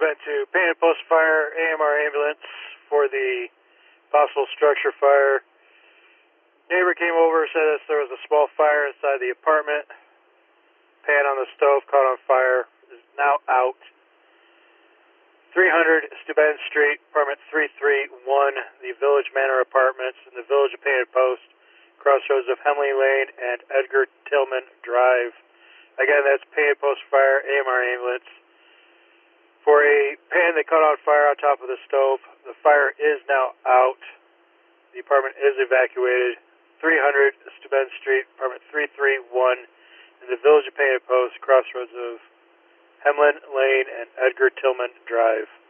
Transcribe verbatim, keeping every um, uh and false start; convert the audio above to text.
event to Painted Post Fire A M R ambulance for the possible structure fire. Neighbor came over, said that there was a small fire inside the apartment. Pan on the stove caught on fire, is now out. three hundred Steuben Street, apartment three three one, the Village Manor Apartments in the Village of Painted Post, crossroads of Hemley Lane and Edgar Tillman Drive. Again, that's Painted Post Fire A M R ambulance for a pan that caught on fire on top of the stove. The fire is now out. The apartment is evacuated. three hundred Steuben Street, apartment three three one, in the Village of Painted Post, crossroads of Hemlin Lane and Edgar Tillman Drive.